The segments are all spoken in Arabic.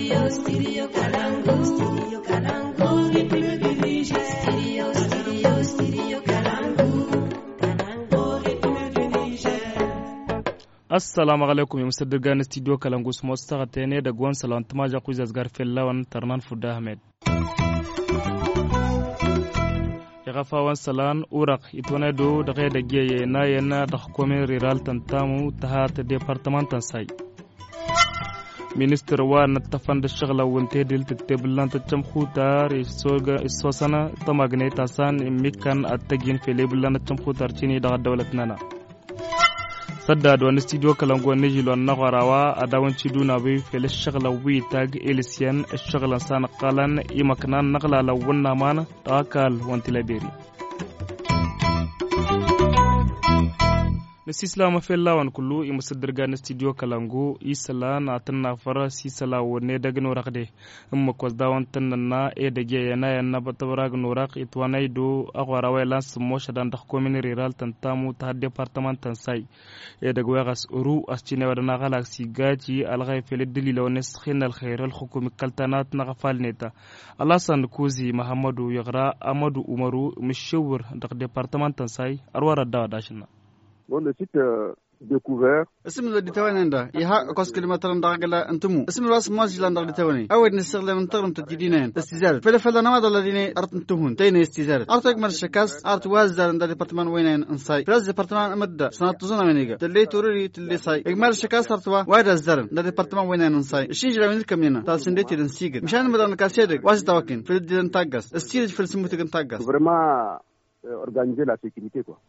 Assalamu alaikum Mr. Gani studio Kalangu su mostara tene da gwan salantuma ja kuzas garfel lawan Tarnan Fuda Ahmed. Yagafawan salan urak itwana do da da giye na yana da hukumin riral tantamu ta hata departamentan sai. Minister wa na tafan da shagla wante dil tattablan ta chamkhutar isosana ta magneta san mikan attagin feleblan ta chamkhutar chini da dawlat nana. Sadda da wani studio Kalangu ne jilon na gwarawa a dawanci duna bai fele shagla wi tag elisian shagla sana qalan imaknan naqla lawanna mana tawakal wanti laberi Nasisla mafella wan kullu imusaddirga na studio Kalangu isala na tanna fara sisala wone daga norakde amma kwasdawan tanna dage yana batabarag norak itwanay do agwara waylas moshadan dakh komini riral tantamu ta departament tansai daga wagas uru ascine wadana galaxy gaji alghay fel dalila wones khinal khair al hukumi kaltanat nagafal neta alasan kuzi mahamadu yagra amadu umaru mishawir dakh departament tansai arwara dawadashina Bon, le site découvert. اسم اللي توانيندا يها قص كلمة داغلا انتمو اسم الراس ماجلان داغ تواني اول نستغل من تغرم تجدينين استزاد فلا نماد الذين ارت انتهون تين استزاد ارتك من الشكاس ارت وازدار عند ديبارتمان وينين انساي فلاز ديبارتمان امد سنه تزنا منيغا تلي توري تلي ساي اجمال الشكاس ارتوا وايد الزرن عند ديبارتمان وينين انساي الشيء جرا من كمينا تاع سنديتي نسيغ مشان مدان كاسيدك واش تاوكين في الدين تاغاس استيرج في السموتك تاغاس Vraiment organiser la sécurité quoi.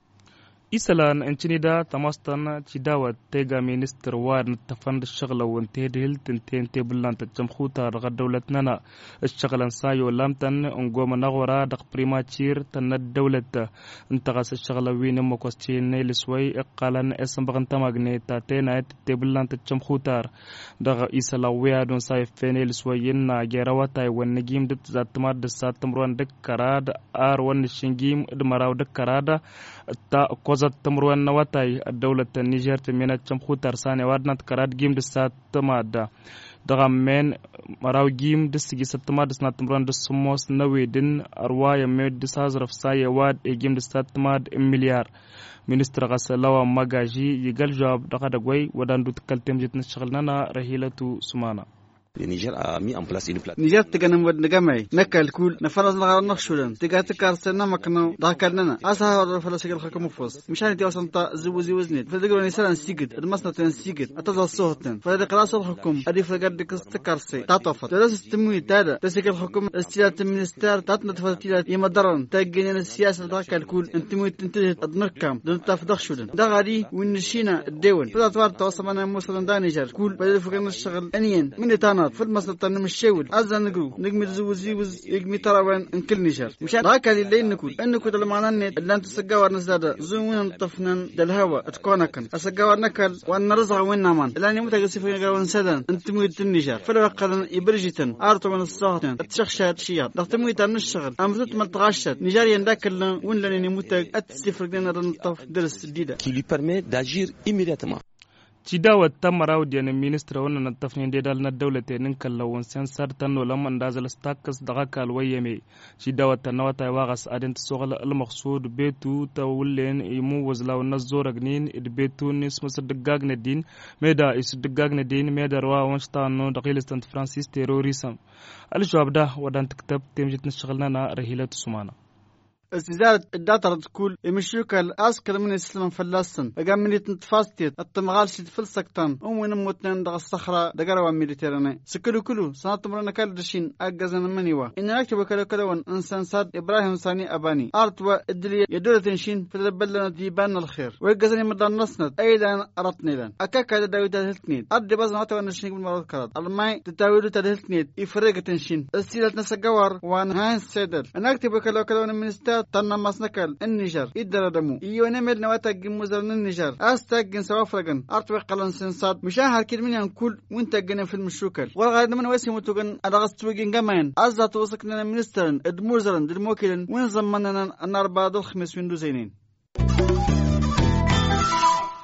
Isalan encinida tamastan cidawa tega minister war tafand shagla wante dil tinten teblan ta jamkhuta raga dawlatnana shaglan sayo lamtan ngoma nagwara dak primachir tan dawlat intagas shagla win mokostin nelisway qalan esmbagan tamagne ta tena teblan ta jamkhutar daga isala wiya don say fenel swayin na gerawata wan nigim dit zatmad de satamruan de karad ar wan shingim de maraw de karada ta kozat tamruan nawatay ad-dawlat Niger temena chamkhutar sane wadnat karad gim de satmada daga men maraw gim de sigi satmada snat tamruan de sumos nawedin arwaya med de sazraf saye wad e gim de satmad milyar ministre gasalawa magaji yigal jawab daga dagway wadandu kaltem jitna shaghlana rahilatu sumana Le Niger a mis en place une plateforme. Niger تجنم ودنجمعي نكال كل نفرز نغار نخشولن تجات كارسنا مكنو ذاكرنا أسها ولا فلسفة الحكم مفوز مشان تي أصلا تزوزي وزنيت فدقوا نسال نسيجد المسنا تنسيجد أتزال صوتن فهذا قراص الحكم أدي فقد كستكارسي تعطفت درس تموي تادا تسيك الحكم استيلات المنستر تعطنا تفتيلات يمدرن تجنين السياسة ذاكال كل انتموي تنتهي أدنكم دون تفضخشولن ده غادي ونشينا الدول فلا توار توصلنا موصلنا دا نيجر كل بدل فقدنا الشغل أنين من تانات في المسنا تنم الشول أزل نقول نجمي زوزي يجمي تراوين إن كل نيجر مشان ذاك اللي نقول إنكوا دلمانا نت اللي أنت سجوا نزادا زوين طفنا دلهوا تكونكن أسجوا نكل وأن رزق وين نامان اللي أنا متجسف في جوان سدن أنت مويت النيجر فلو قلنا يبرجتن أرتو من الصهتن تشخشات شيات ضغط مويت عن الشغل أمرت ما تغشت نيجريا ذاك اللي وين لنا متج أتسفر لنا رنطف درس جديدة qui lui permet d'agir immédiatement. Cidawa tamaraw diyan ministra wannan tafnin da dal na dawlate nin kallawon sensar tanno lamman da zal stakas daga kalwayeme cidawa tanawata wagas adent sogal al maqsud betu tawlen imu wazlaw nazoragnin id betu nis masdagagne din meda isdagagne din meda rawa wanstano daqilistan francis terrorism al jawab da wadan tiktab temjit nishghalna na rahilat sumana استزادة الداتا تقول يمشيوك الأسكر من الإسلام فلسن أقام من يتنتفاستيت التمغال شد فلسكتان ومن موتنان دغ الصخرة دقروا ميليتيراني سكلو كلو سنة مرنا كالدشين أقازنا منيوا إن نكتب كلون إنسان صاد إبراهيم ثاني أباني أرتوا الدلية يدولة تنشين فتدبلنا ديبان الخير ويقازني مدان نصند أيضا أرطني لن أكاك هذا داوي تدهلتنيد أرد بازنا وطوان نشيك بالمرات كرات الماي تتاويلو تدهلتنيد إفريق تنشين السيلة نسقوار وان هاين سيدر أنا أكتب كلون منستات تنا مسنكال النيجر يدردمو يونمل نواتا جموزرن النيجر استاجن سوافرجن ارتوي قلن سنسات مشاهر كلمين كل وانت جن في المشوكل والغاد من واسي متوجن ادغستوجن جمان ازات وسكننا منسترن ادموزرن دموكلن وين زمننا ان 4 الخميس ويندو زينين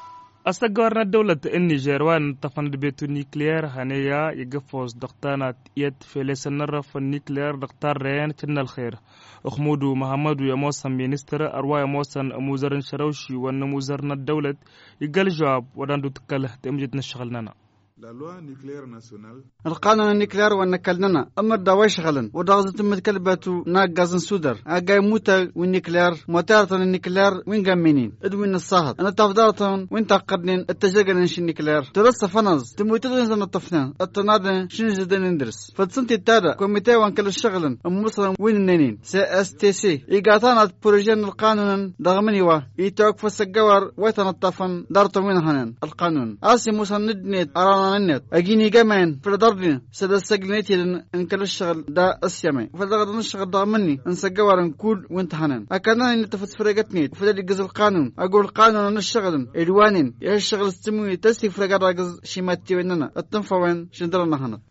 أستقرنا دولة النيجر وان تفند بيتو نيكلير هنيا يقفوز دقتانات يد في لسن الرف النيكلير دقتار ريان كنا الخير أخمودو محمد يموسن مينستر أروا يموسن موزرن شروشي وان موزرنا الدولة يقال جواب وداندو تكله تمجد نشغلنا القانون النيكلير ونكلنا أمر دواي شغلن ودغزت متكلباتو ناقازن سودر أجاي موتا والنيكلير موتارتن النيكلير وين جامينين ادوين الصهد أنا تفضلتن وين تقدنين التجربة شن النيكلير ترص فنز تموتدن زن الطفنان التنادن شن جدن ندرس فتصنت التارة كوميتي وانكل الشغلن مصر وين النين CSTC إيقاتان بروجين القانون دغمني وا يتوقف السجوار ويتنطفن دارت وين هنن القانون آسي مسندني النت أجيني كمان في الدرجة سد السجنتي إن كل الشغل ده أسيمي فالدرجة الشغل ده مني نسجوار نقول وانت حنان أكنا إن تفت فرقتني فده الجزء القانون أقول قانون أن الشغل إدوانين يا الشغل استموي تسي فرقة راجز شيماتي ويننا التنفع وين شندرنا هنا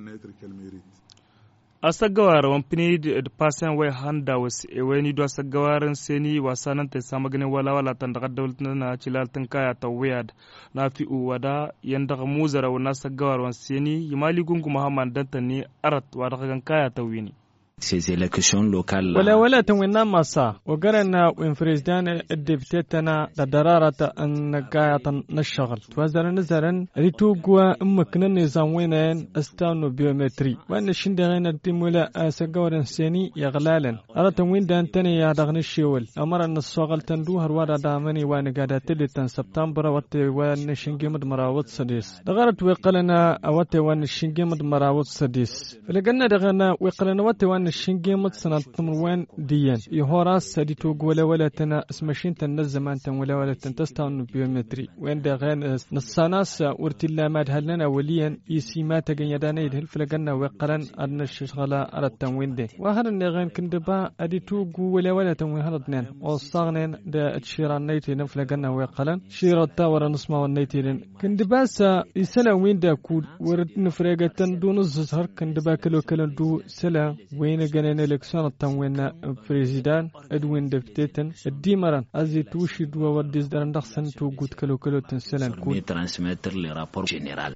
asagawar wampini de pasen we handawas e weni do asagawaran seni wasanan te samagane wala tan daga dawltna na cilal tan kaya tawiyad na fi uwada yanda muzara wa nasagawar wan seni yimali gungu muhammad dantani arat wa daga kaya tawini ces élections locales ولا تنوينا مسا وقرنا وين فريزدان الدبتتنا لدرارة النقاية نشغل توازر نزرن ريتوغوا امكنا نظام وينين استانو بيومتري وان الشندغين الدمولا سقورن سيني يغلالن ارى تنوين دان تاني يادغن الشيول امر ان الصغل تندو هرواد دامني وان قادة تلتن سبتمبر واتي وان شنجيمد مراوط سديس دغارت ويقلنا واتي وان شنجيمد مراوط سديس فلقنا دغنا ويقلنا واتي وان الشنجيمت سنة تمروين ديان يهوراس سديتوغ ولا تنا اسمشين تنزمان تن ولا تنتستان بيومتري وين دغان نصاناس ورتلا ماد هلنا وليا يسيمات غنيدانا يدهل فلقنا وقرن ادن الشغله على التنوين دي وهر نغان كندبا اديتوغ ولا تنوين هلدنان وصاغنين دا تشيران نيتين فلقنا وقرن شيرتا ورا نسما ونيتين كندبا سا يسلا وين دا كود ورد نفرغتن دون الزهر كندبا كلو دو سلا وين جنين الإلكشن التموين بريزيدان إدوين دفتيتن الديمران أزي توشي دوا وديز درن دخسن توجود كلو تنسلن كود ترانسميتر لرابور جنرال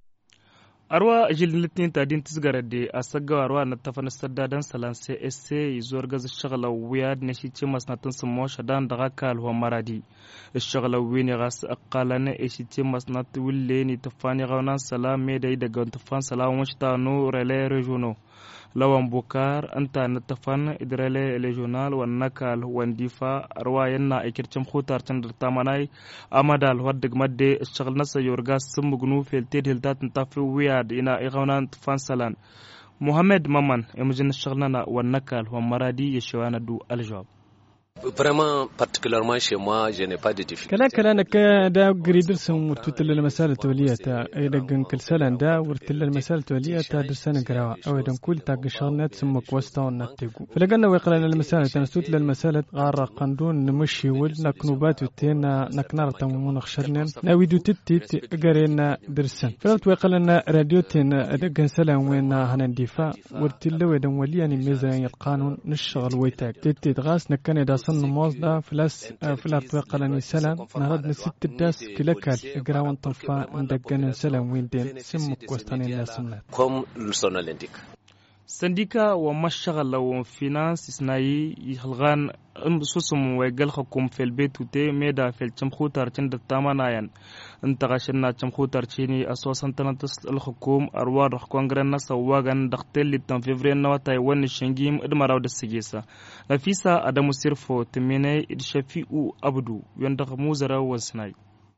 أروى جيل الاثنين تادين تسجر دي أسجع أروى نتفن السدادن سلان CSC يزورجز الشغل وياد نشيتي مسنا تنسمو شدان دغاكال هو مرادي الشغل وين يغاس أقالنا إشيتي مسنا تولين تفاني غونان سلام ميداي دغون تفان سلام وشتانو ريلي ريجونو لوان بوكار أنت نتفن إدرالي ليجونال والنكال وانديفا رواينا إكرتم خوتار تندر تاماناي أمدال ودق مدي الشغل نسا يورغاس سمبغنو في التيد هلتات نتافي وياد إنا إغونان تفان سلان محمد مامان يمجن الشغلنا والنكال ومرادي يشوانا دو الجواب Vraiment, particulièrement chez moi, je n'ai pas de difficulté. كلا نكا دا قريدر سم ورتل المسألة التولية تا إذا كل سلام دا ورتل المسألة التولية تا درسنا قراءة أو إذا كل تاج شغلات سم كوستا ونتيجو فلقنا ويقلنا المسألة تنسوت للمسألة غار قندون نمشي ول نكنوبات وتينا نكنار تمون خشرنا ناويدو تتيت قرينا درسن فلت ويقلنا راديو تينا إذا سلام وين هندفاع ورتل وإذا ولياني ميزان القانون نشغل ويتاك تتيت غاس نكنا دا صن موزدا فلاس فلات وقلني سلام نرد نسيت الداس كلكال إجراوان طنفا ندقنا سلام وين دين سمك وستاني الناس كم لسنا لنديك سنديكا ومشغل وفينانس إسناي يخلغان سوسم ويقل حكم في البيت وتي ميدا في الشمخوتر تند التامانايان انتغاشنا الشمخوتر تشيني أسواسا تنتس الحكوم أروار رخوانغرنا سواغان دختل للتنفيفرين نواتا يوان الشنجيم ادمراو دسيجيسا نفيسا أدامو سيرفو تميني إدشافيو أبدو يندغ موزرا وسناي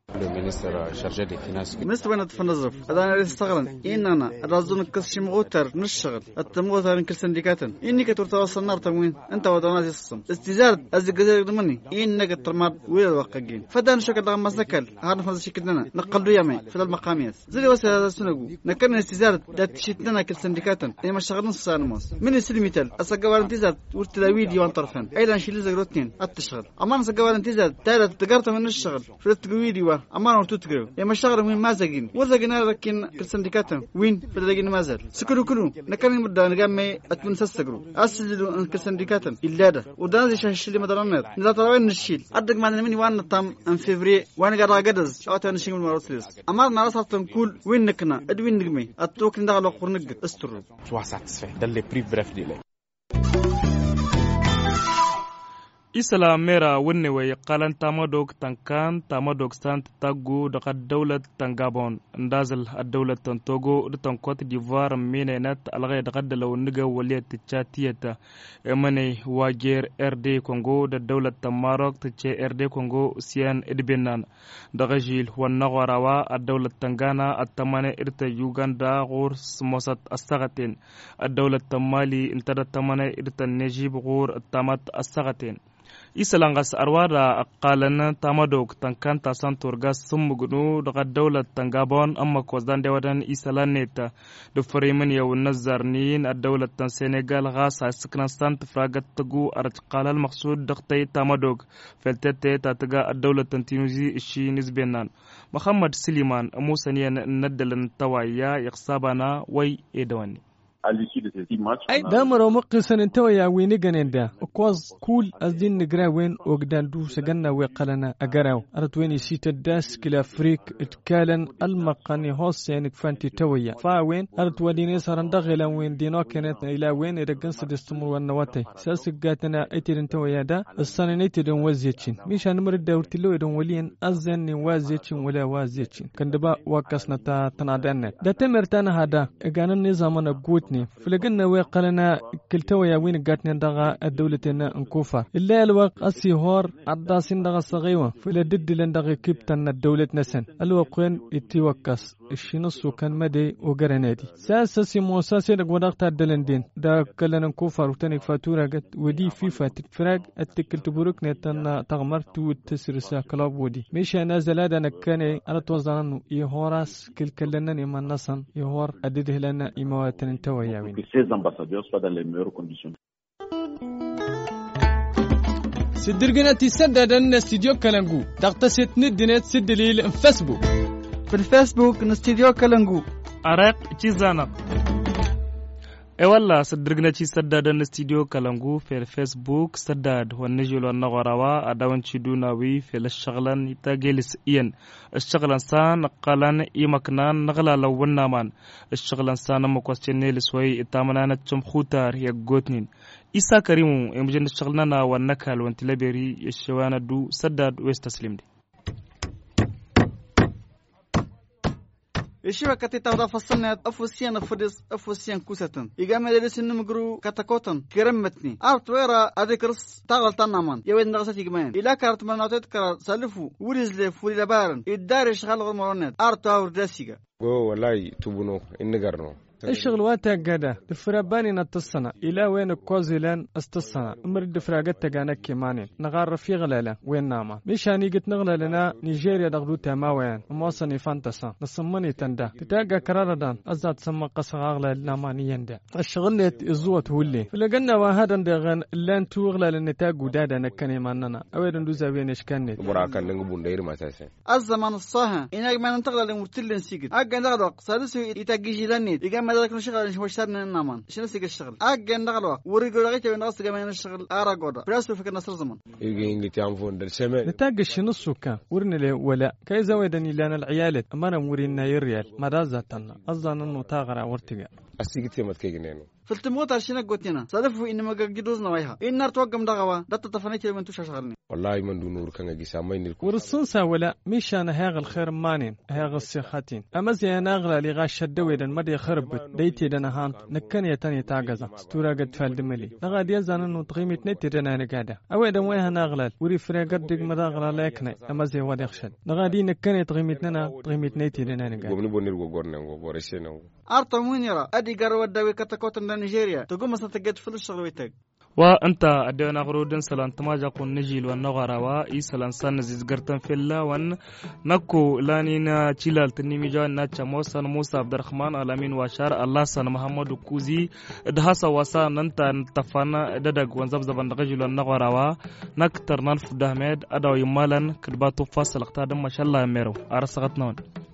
مست وين تفنظف هذا أنا استغرن إننا أرازون كسر مغوتر نشغل التمغوتر كل سندكاتن إني كتوصل نار تموين أنت ودونات الصم استزاد أزجزر دمني إنك ترمر ويا الوقاقين فدان شكل رغم مسكال هذا فاز شكلنا نقلوا يمين في المقاميات زي وسط هذا السنجو نكمل استزاد دات شتنا كل سندكاتن إما شغلنا الصانموس من السلميتال أسجوار انتزاد ورتلاويد يوان طرفين أيضا شيل زجروتين التشغل أما نسجوار انتزاد تالت تجارة من الشغل في التجويد الشغل أما نورتو تقرأ يا مشتغل وين ما زقين وزقنا لكن كل سندكاتهم وين في لقين ما زال سكروا كلهم نكمل مدة نجمع أتمنى سسقروا أسجلوا كل سندكاتهم إلا ده ودانزي شهش اللي مدرنات نزات روين نشيل أدق معنا مني وانا طام أن فيفري وانا قرا قدز شاطر نشيل من مراسلس أما نراسل تنقول وين نكنا أدوين نجمع أتوك ندخل وقرنق استرو شو satisfait dans les prix bref délai. isla mera wonne way qalan tamadog tankan tamadog sant tagu daga dawlat tangabon ndazal ad-dawlat tantogo tan Cote d'Ivoire menenat algay daga dalaw niga waliyat chatiyata emane wajer RD Congo da dawlat Maroc tche RD Congo sian edbenan daga jil wan warawa ad-dawlat Tangana at-tamane irta Uganda gur smosat as-sagatin ad-dawlat Mali intada tamane irta Najib gur tamat as-sagatin isalangas arwada aqalana tamadog tankanta santurgas sumugnu daga dawlat Tangabon amma kozdan dewadan isalaneta do freeman yaw nazarnin ad-dawlat tan Senegal ghasa siknan sant fragat tagu arqala al-maqsud daqtay tamadog feltete tatga ad-dawlat tan Tunisia ishi nisbenan Muhammad Siliman musaniyan nadalan tawaya yaqsabana way edawani أي دامر مقصن انتوا يا وين جندا أقواز كول أزدين نجرا وين وقدان دو سجنا وقلنا أجراو أرتويني سيت الداس كلا فريق اتكالن المقاني هوس يعني فانتي تويا فاوين أرتواليني سرندغلا وين دينا كانت إلى وين إذا سدستمر والنواتي ساسقاتنا أتير انتوا يا دا الصنينيت دون وزيتشين مش هنمر الدورتلو دون ولين أزن وازيتشين ولا وازيتشين كندبا وكسنا تنادنا دا تمرتنا هذا كان النظام نبغوتني فلقنا وقالنا كلتوا يا وين قاتنا دغا الدولتنا انكوفا إلا الوقت السيهور عداسين دغا صغيوة فلا دد لندغا كيبتنا الدولة نسن الوقين اتوكس الشنصو كان مدي وقرنادي ساساسي موساسي لقوداق تادلندين دا كلنا انكوفا روتانيك فاتورة قد ودي في فاتك فراق اتكل تبروك نتنا تغمرت وتسرسا كلاب ودي ميشا نازل هذا نكاني على توزانو يهوراس كل كلنا إما نصن يهور أدده لنا إمواتن انتوا يا que ces ambassadeurs soient dans les meilleures conditions. سدرجنا تسدد أن استديو كلانجو تقتصد ندنت سدليل فيسبوك في الفيسبوك نستديو كلانجو أرق تيزانا والله صدقنا شي سداد الاستديو كلامغو في الفيسبوك سداد ونجيل ونغراوا اداون تشدونا وي في الشغلان يتاجلس ين الشغلان سان قالان يمكنان نغلا لو ونامان الشغلان سان مكوستني لسوي تامنانا تشم خوتار يغوتنين إسا كريمو يمجن الشغلنا ونكال وانتلبري يشوانا دو سداد ويستسلم دي الشبكة تتوضع فصلنا أفوسيان أفودس أفوسيان كوستن إجامة درس النمجرو كتكوتن كرمتني أرت ويرا أذكرس تغل تنامان يوين نغسات يجمعين إلا كارت مناطق كار سلفو ورزلف ولبارن الدار شغال غرمرونات أرت أور داسيجا والله تبونو إنجرنو الشغل واتا قادا دفراباني نتصنا إلى وين كوزيلان استصنا مرد فراغت تجانا كمانين نغار في غلالا وين ناما مش هنيجت نغلا لنا نيجيريا دغدو تما وين موصني فانتسا نصمني تندا تتاقى كراردان أزاد سما قصة غلا لنا نيندا الشغل الزوت هولي فلقنا وهذا دغن لان توغلا لنتاقو دادا نكني ماننا أويدن دوزا بين إشكانيت براكا نغبون داير ما تاسين الزمان الصاها إنك ما ننتقل لمرتلين سيجد أجا نغدق سادسو يتاقي جيلانيت ما ذلك نشغل وشترنا النامان شنو سيق الشغل أجن نغلوا وريقول لغيته ونغص كمان الشغل أراقودا براسو فكر نصر زمان يجي إنجلي تعرفون درسمة نتاج الشنص وكا ورني ولا كيزا ويدني لنا العيالة أما نورينا يريال ما رازتنا أظن إنه تاغر ورتجا أسيقتي ما تكيجنينه فالتموت عشان قوتنا صادفوا إن ما جدوزنا وياها إن نرتوقم دعوة ده تتفنيت لمن تشغلني والله من دون نور كان جيسا ما ينركو ورسنسا ولا مش أنا هاغ الخير مانين هاغ السخاتين أما زي أنا أغلى لغاش الدويدا مدي خربت ديتي دنا هان نكن يتاني تاجزا ستورا قد فالدملي نغادي يزان إنه تقيمت نتي دنا نقادا أويدا وياها نغلى وري فريقات دق مداغلى لكني أما زي وادي خشد نغادي نكن تقيمتنا تقيمت نتي دنا نقادا ومن بنير وقرنا وقرشنا أرتمون يرى أدي قروا الدوي كتكوت نيجيريا تقوم ستجد في الشغل ويتك وأنت أدينا غرودن سلام تماجا قن نجيل والنغراوا إي سلام سان زيزغرتن فيلا وان نكو لانينا تشيلال تنيميجا ناتشا موسى عبد الرحمن الامين واشار الله سن محمد كوزي دهاسا واسا ننتا تفانا ددغ وانزبزبان دغجل والنغراوا نكتر ننف دهمد أداو يمالن كدباتو فاصل اقتادم ما شاء الله ميرو أرسغتنا